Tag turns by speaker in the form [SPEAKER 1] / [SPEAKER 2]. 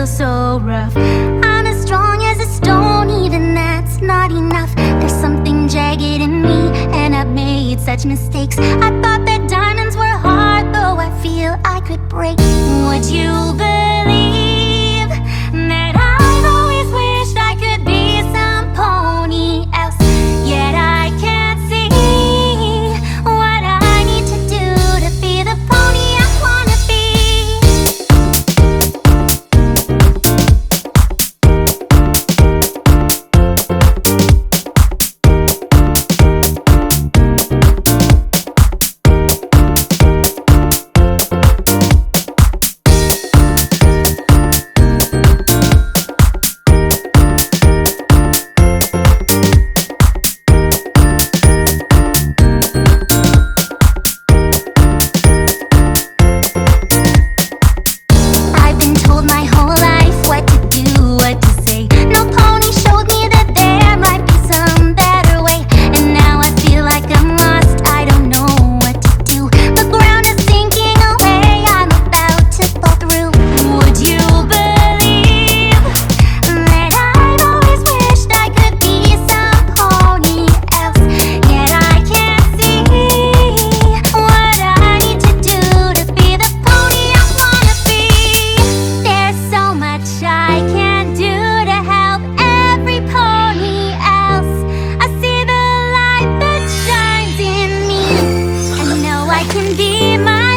[SPEAKER 1] feel so rough. I'm as strong as a stone, even that's not enough. There's something jagged in me, and I've made such mistakes. I thought that diamonds were hard, though I feel I could break. Would you believe that I've always wished I could be some pony else? Yet I can't see what I need to do to be the pony I wanna be. I can be my